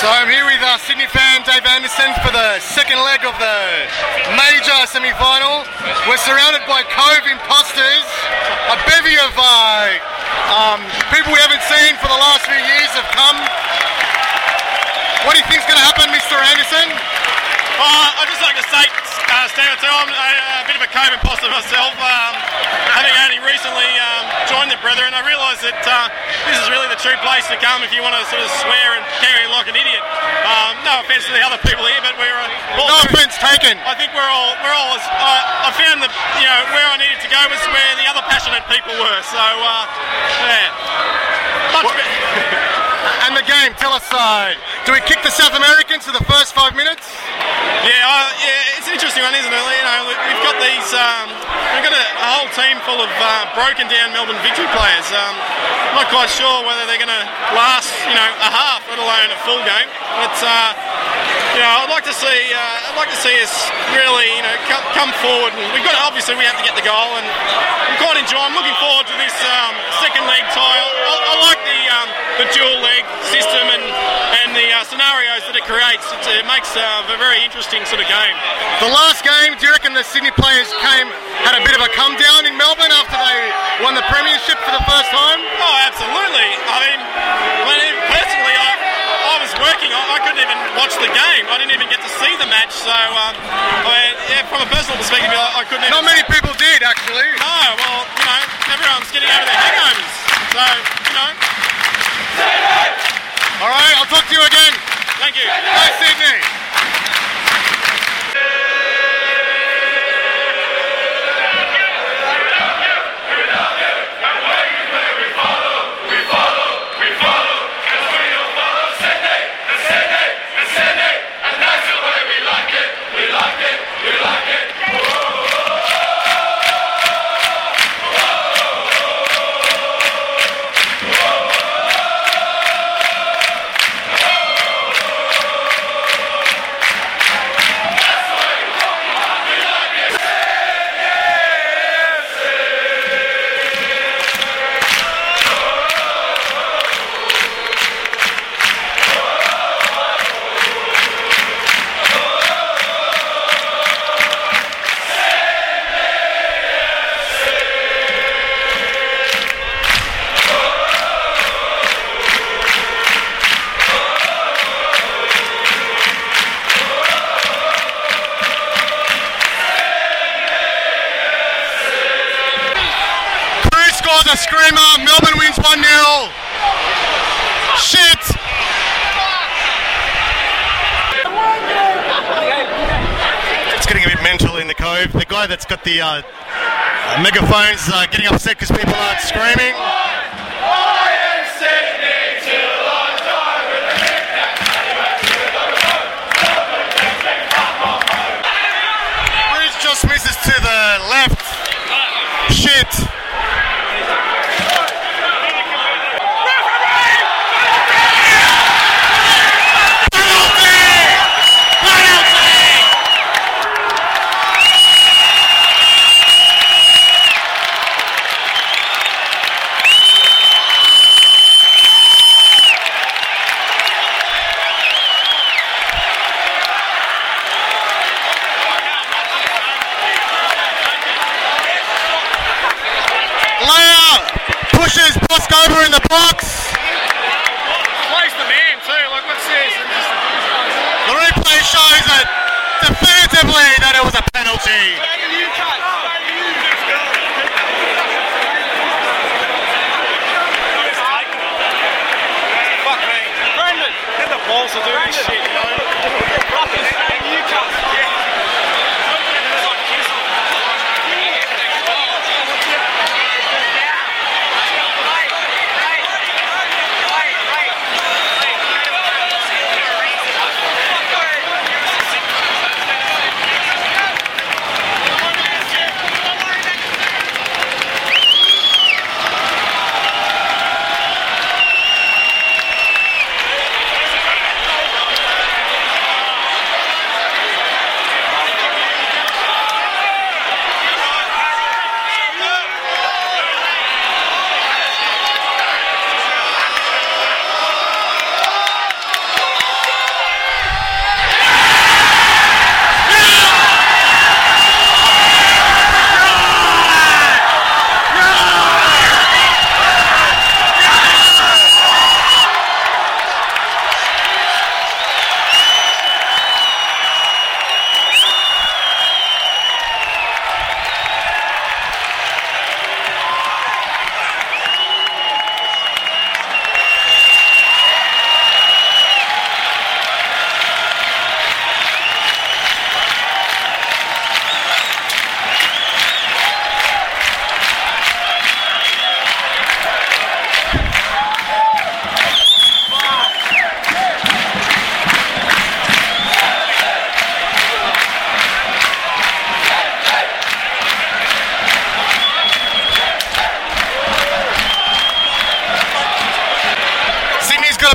So I'm here with Sydney fan Dave Anderson for the second leg of the major semi-final. We're surrounded by Cove imposters. A bevy of people we haven't seen for the last few years have come. What do you think's going to happen, Mr. Anderson? I'd just like to say, Steve, I'm a bit of a Cove imposter myself. Having only recently joined the Brethren, I realise that this is really the true place to come if you want to sort of swear and carry like an idiot. No offence to the other people here, but we're all no offence taken. I think we're all. I found that where I needed to go was where the other passionate people were. So yeah, much better. And the game, tell us, do we kick the South Americans for the first 5 minutes? Yeah, it's an interesting one, isn't it? We've got these, we've got a whole team full of broken down Melbourne Victory players. I'm not quite sure whether they're going to last, a half, let alone a full game. But I'd like to see us really, come forward. And we have to get the goal, and I'm looking forward to this second leg tie. I like the dual leg system and the scenarios that it creates. It makes a very interesting sort of game. The last game, do you reckon the Sydney players had a bit of a come down in Melbourne after they won the premiership for the first time? Oh, absolutely. I mean personally, I was working. I couldn't even watch the game. I didn't even get to see the match. So, from a personal perspective, I couldn't. Not many people did, actually. No, well, everyone's getting over their hangovers. So, All right, I'll talk to you again. Thank you. Bye, Sydney. A screamer, Melbourne wins 1-0. Shit! It's getting a bit mental in the Cove. The guy that's got the megaphones getting upset because people aren't screaming. Bridge just misses to the left. Shit! Pushes Boscover in the box. Plays the man too. Like, what's this? The replay shows it definitively that it was a penalty. Fuck me, Brendan. Get the balls to do this shit.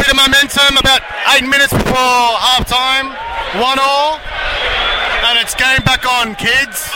bit of momentum about 8 minutes before half time, 1-1, and it's game back on, kids.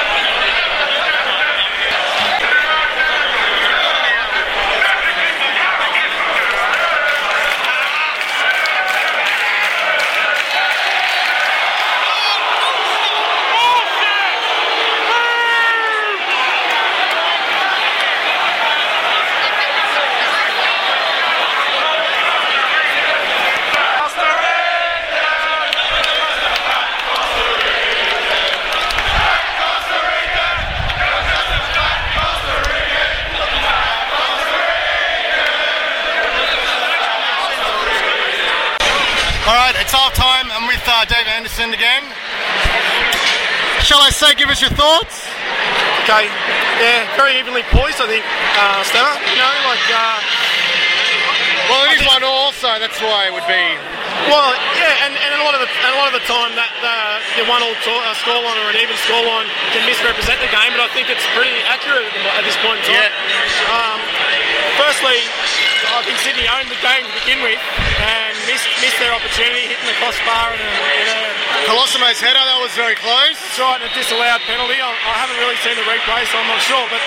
Alright, it's half time. I'm with Dave Anderson again. Shall I say, give us your thoughts? Okay, yeah, very evenly poised, I think, Stella. You know, like. Well, it is 1-1, so that's why it would be. Well, yeah, and a lot of the time that the 1-1 scoreline or an even scoreline can misrepresent the game, but I think it's pretty accurate at this point in time. Yeah. Firstly, I think Sydney owned the game to begin with and missed their opportunity, hitting the crossbar and Colosimo's header, that was very close. That's right, and a disallowed penalty. I haven't really seen the replay, so I'm not sure, but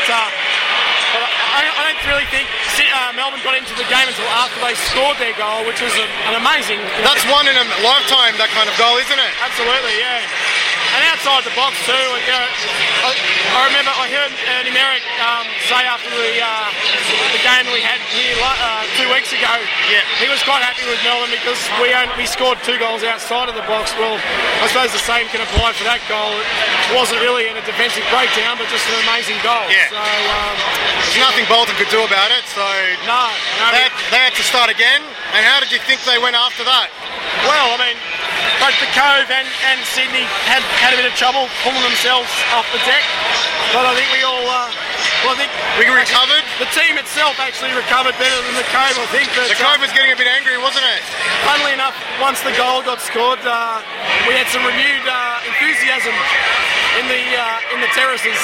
I don't really think Melbourne got into the game until after they scored their goal, which was an amazing. That's one in a lifetime, that kind of goal, isn't it? Absolutely, yeah. And outside the box too. You know, I remember I heard Andy Merrick say after the game we had here 2 weeks ago, he was quite happy with Melbourne because we scored 2 goals outside of the box. Well, I suppose the same can apply for that goal. It wasn't really in a defensive breakdown, but just an amazing goal. Yeah. So there's nothing Bolton could do about it. So no, they had to start again. And how did you think they went after that? Well, I mean, both the Cove and Sydney had a bit of trouble pulling themselves off the deck, but I think we recovered. The team itself actually recovered better than the Cove, I think. But the Cove was getting a bit angry, wasn't it? Funnily enough, once the goal got scored, we had some renewed enthusiasm in the terraces.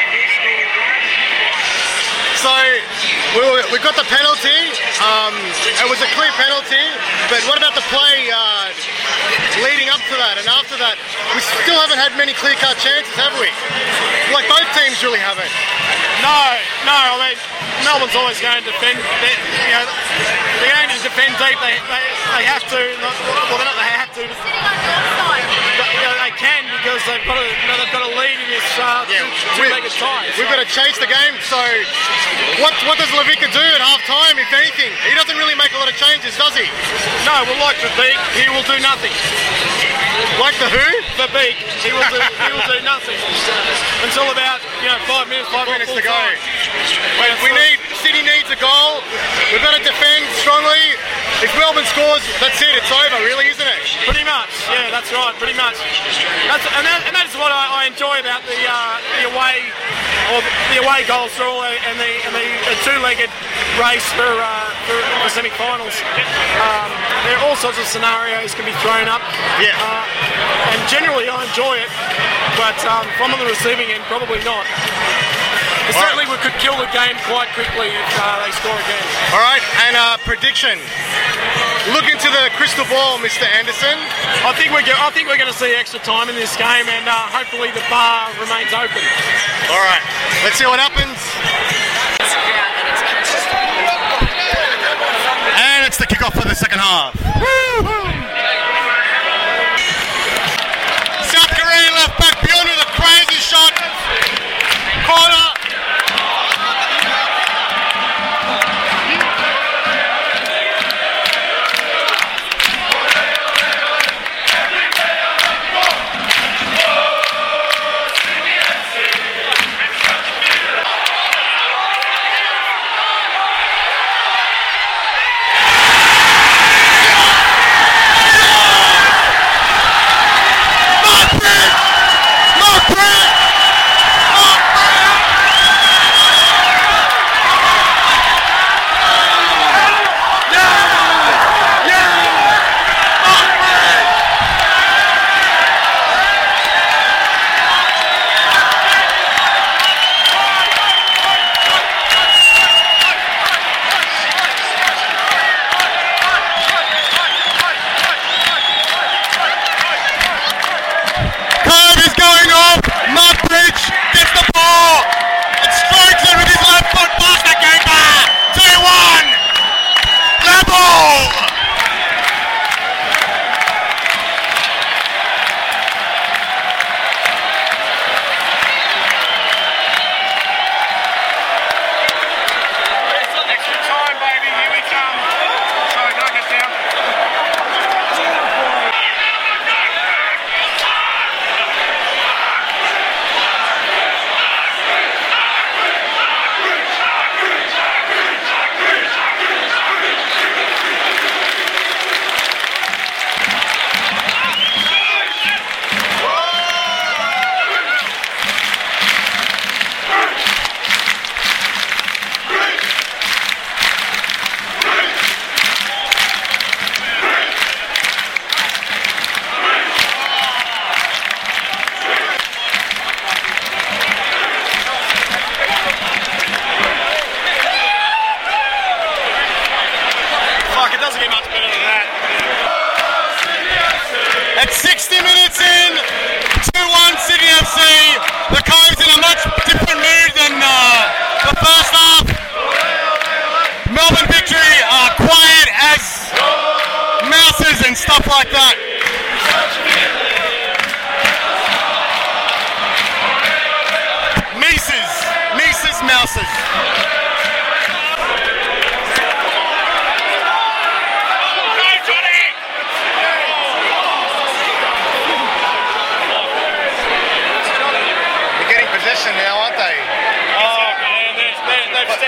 So we got the penalty. It was a clear penalty, but what about the play leading up to that and after that? We still haven't had many clear-cut chances, have we? Like both teams really haven't. No. I mean, Melbourne's always going to defend. They're going to defend deep. They have to. Well, they have to. They can because they've got a lead in this two-legged tie. We've got to chase the game. So, what does Levica do at half time, if anything? He doesn't really make a lot of changes, does he? No, well, like the Beak, he will do nothing. Like the who? The Beak, he will do nothing until about 5 minutes to go. City needs a goal. We've got to defend strongly. If Melbourne scores, that's it. It's over, really, isn't it? Pretty much. Yeah, that's right. Pretty much. That's what I enjoy about the away goals and the two-legged race for semi-finals. There are all sorts of scenarios can be thrown up. Yeah. And generally I enjoy it, but from the receiving end, probably not. Certainly we could kill the game quite quickly if they score again. All right, and prediction. Look into the crystal ball, Mr. Anderson. I think we're going to see extra time in this game, and hopefully the bar remains open. All right, let's see what happens. And it's the kickoff for the second half. South Korean left back Bjorn with a crazy shot. Corner.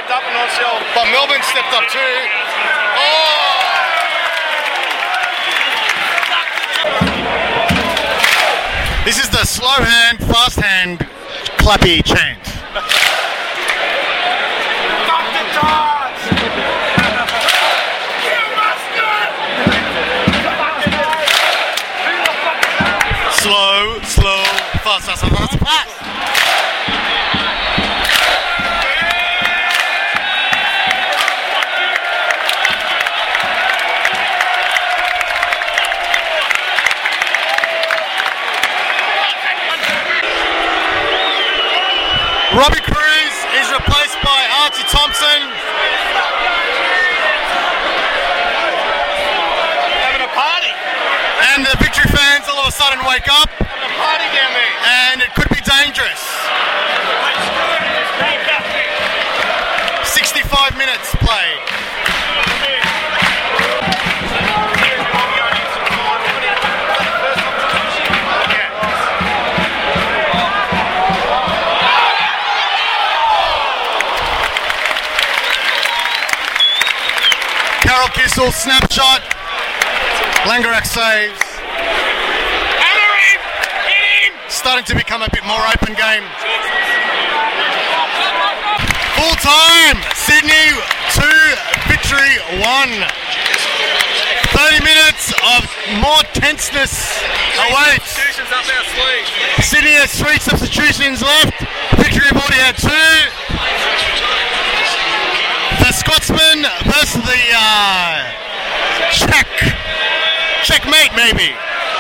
stepped up a notch. But Melbourne stepped up too. Oh! This is the slow hand, fast hand, clappy chant. Slow, fast, fast. Robbie Cruz is replaced by Archie Thompson. Having a party. And the Victory fans all of a sudden wake up. Having a party down there. And it could be dangerous. 65 minutes played. Carol Kissel, snapshot. Langerak saves. Hammer him! Hit him! Starting to become a bit more open game. Full time. Sydney 2, Victory 1. 30 minutes of more tenseness awaits. Substitutions up our sleeve. Sydney has 3 substitutions left. Victory have already had 2. The Scotsman versus the checkmate maybe.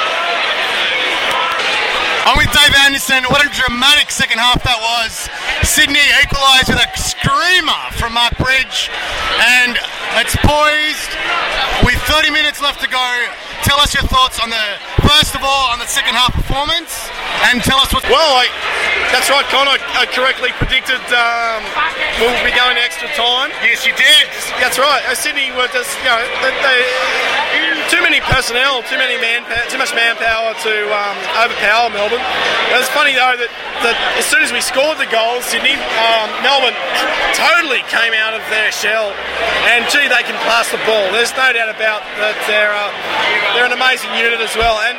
I'm with Dave Anderson. What a dramatic second half that was. Sydney equalised with a screamer from Mark Bridge, and it's poised with 30 minutes left to go. Tell us your thoughts on first of all, on the second half performance, and tell us what. Well, that's right, Con. I correctly predicted we'll be going extra time. Yes, you did. That's right. Sydney were just, too many personnel, too much manpower to overpower Melbourne. It was funny though that as soon as we scored the goal, Sydney, Melbourne totally came out of their shell, and gee, they can pass the ball. There's no doubt about that. They're an amazing unit as well, and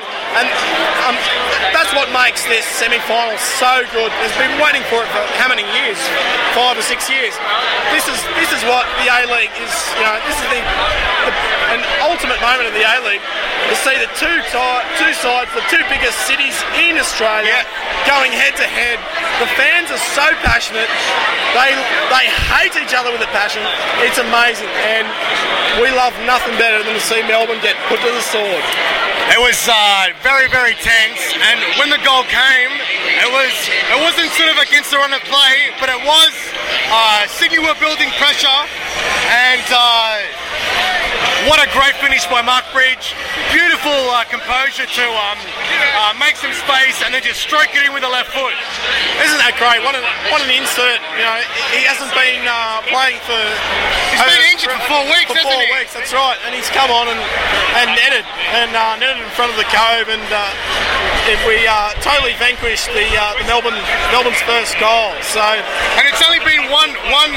that's what makes this semi-final so good. We've been waiting for it for how many years? 5 or 6 years. This is what the A-League is. This is an ultimate moment of the A-League to see the two sides, the 2 biggest cities in Australia, going head to head. The fans are so passionate. They hate each other with a passion. It's amazing, and we love nothing better than to see Melbourne get put to the sword. It was very, very tense, and when the goal came, it wasn't sort of against the run of play, but it was Sydney were building pressure, and what a great finish by Mark Bridge. Beautiful composure to make some space and then just stroke it in with the left foot. Isn't that great? What an insert. He hasn't been playing for... He's been injured for 4 weeks, hasn't he? 4 weeks, that's right. And he's come on and netted in front of the Cove, and we totally vanquished the Melbourne's first goal. So, and it's only been one.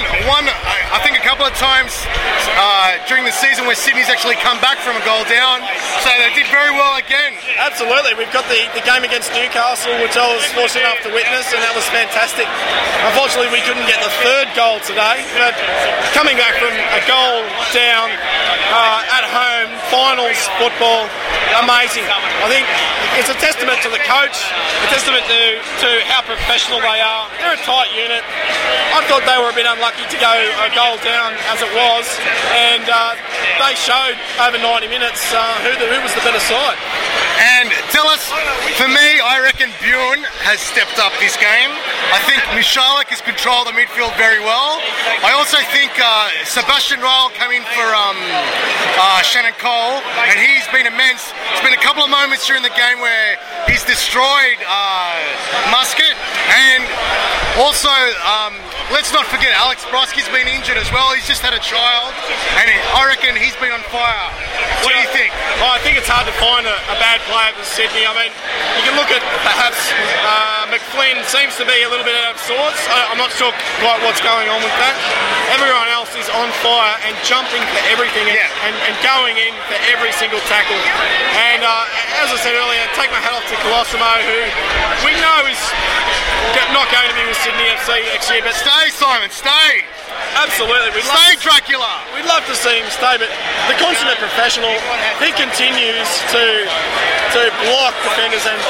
I think a couple of times during the season where Sydney's actually come back from a goal down. So they did very well again. Absolutely. We've got the game against Newcastle, which I was fortunate enough to witness, and that was fantastic. Unfortunately, we couldn't get the 3rd goal today, but coming back from a goal down at home, finals football, amazing. I think it's a testament to the coach, a testament to how professional they are. They're a tight unit. I thought they were a bit unlucky to go a goal down as it was, and they showed over 90 minutes who was the better side. And tell us, for me, I reckon Bjorn has stepped up this game. I think Michalek has controlled the midfield very well. I also think Sebastian Ryle came in for Shannon Cole, and he's been immense. There's been a couple of moments during the game where he's destroyed Muscat, and also let's not forget Alex Broski's been injured as well. He's just had a child, and I reckon he's been on fire. What do you think? Well, I think it's hard to find a bad player for Sydney. I mean, you can look at perhaps McFlynn seems to be a little bit out of sorts. I'm not sure quite what's going on with that. Everyone else is on fire and jumping for everything and going in for every single tackle. And as I said earlier, take my hat off to Colosimo, who we know is not going to be with Sydney FC next year. But Stay, Simon, stay! Absolutely. Stay, Dracula! We'd love to see him stay, but the consummate professional, he continues to block defenders and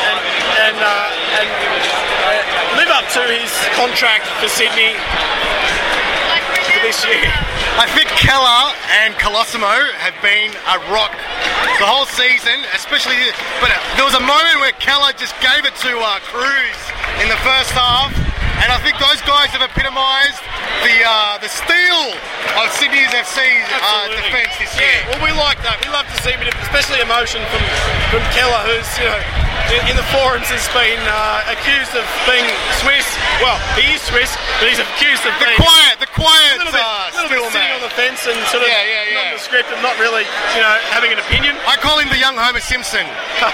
live up to his contract for Sydney for this year. I think Keller and Colosimo have been a rock the whole season, especially. But there was a moment where Keller just gave it to Cruz in the first half, and I think those guys have epitomised the steel of Sydney's FC's defence this year. Yeah, well, we like that. We love to see a bit of, especially emotion from Keller, who's in the forums has been accused of being Swiss. Well, he is Swiss, but he's accused of being the quiet a little bit sitting on the fence and sort of nondescript and not really, having an opinion. I call him the young Homer Simpson.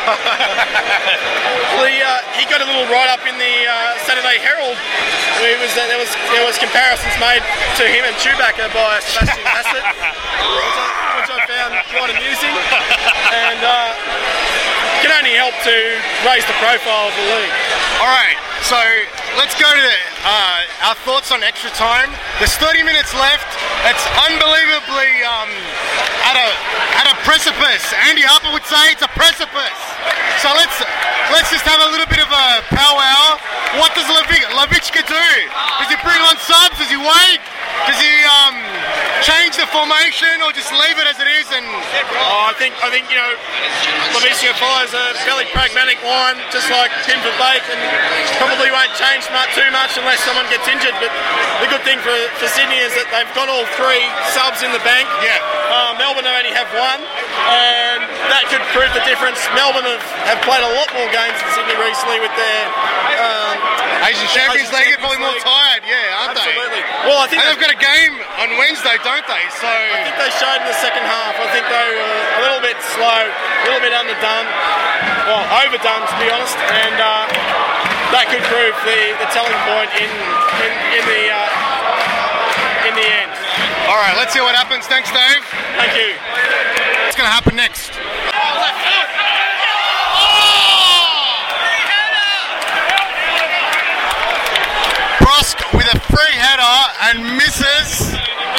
Well, he got a little write-up in the Saturday Herald. There was comparisons made to him and Chewbacca by Sebastian Hassett, which I found quite amusing, and can only help to raise the profile of the league. All right, so let's go to our thoughts on extra time. There's 30 minutes left. It's unbelievably at a precipice. Andy Harper would say it's a precipice. So let's just have a little bit of a powwow. What does Lavichka do? Does he bring on subs? Does he wait? Does he change the formation or just leave it as it is? And I think Lavichka follows a fairly pragmatic line, just like Tim Verbeek, and probably won't change too much unless someone gets injured. But the good thing for Sydney is that they've got all three subs in the bank. Yeah. Melbourne only have one, and that could prove the difference. Melbourne have played a lot more games than Sydney recently with their Asian Champions League. They're probably more tired, aren't Absolutely. they? Well, I think they've got a game on Wednesday, don't they? So I think they showed in the second half. I think they were a little bit slow, a little bit underdone, well, overdone to be honest, and that could prove the telling point in the end. All right, let's see what happens. Thanks, Dave. Thank you. What's going to happen next? Brosk with a free header and misses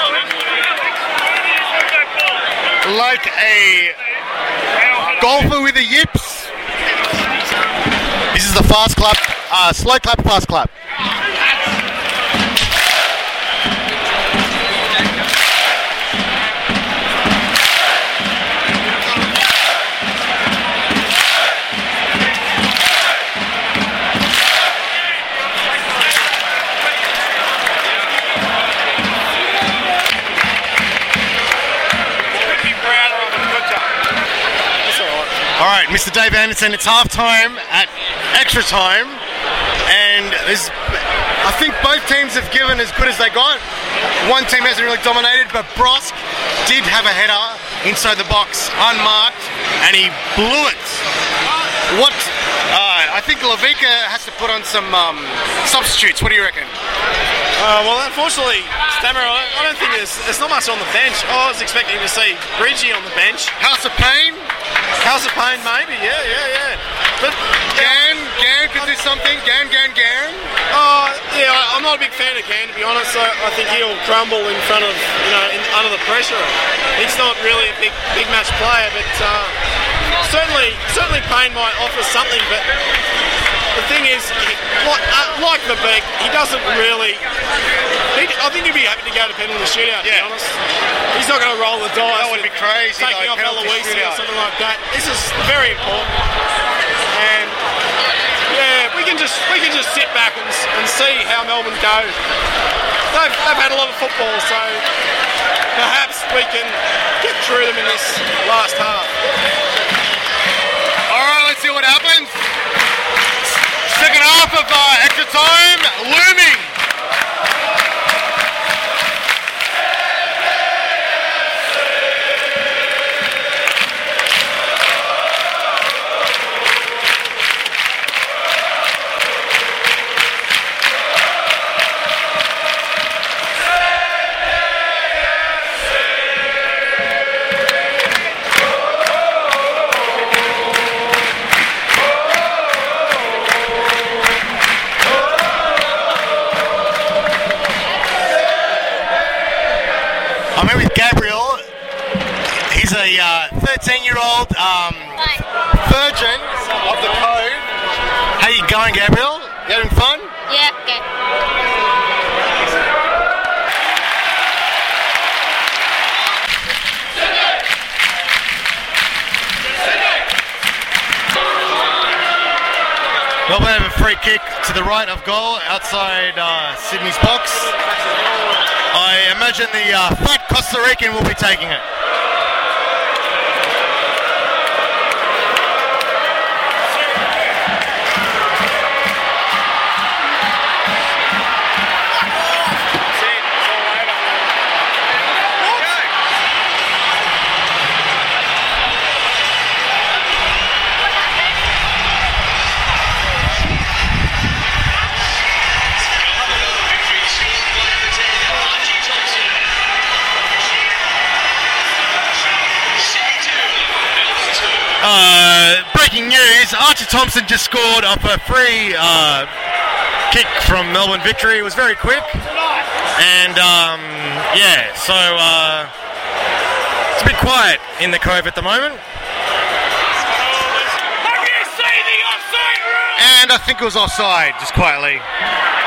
like a golfer with the yips. This is the fast clap, slow clap, fast clap. All right, Mr. Dave Anderson, it's half time at extra time, and I think both teams have given as good as they got. One team hasn't really dominated, but Brosk did have a header inside the box, unmarked, and he blew it. I think Lavichka has to put on some substitutes. What do you reckon? Well, unfortunately, Stammer, I don't think there's not much on the bench. I was expecting to see Bridgie on the bench. House of Pain? House of Pain, maybe, yeah. But Gan could do something. Gan. I'm not a big fan of Gan, to be honest. I think he'll crumble in front of, under the pressure. He's not really a big match player, but certainly Payne might offer something. But the thing is, like Verbeek, he doesn't really. I think he'd be happy to go to penalty shootout. To be honest, he's not going to roll the dice. That would be crazy. Taking off Eloise or something like that. This is very important, and we can just sit back and see how Melbourne go. They've had a lot of football, so perhaps we can get through them in this last half. All right, let's see what happens. Second half of extra time looming. 13-year-old virgin of the Cove. How you going, Gabriel? You having fun? Yeah, okay. Melbourne have a free kick to the right of goal outside Sydney's box. I imagine the fat Costa Rican will be taking it. Breaking news, Archie Thompson just scored off a free kick from Melbourne Victory. It was very quick. And yeah, so it's a bit quiet in the Cove at the moment. Have you seen the offside rule? And I think it was offside, just quietly.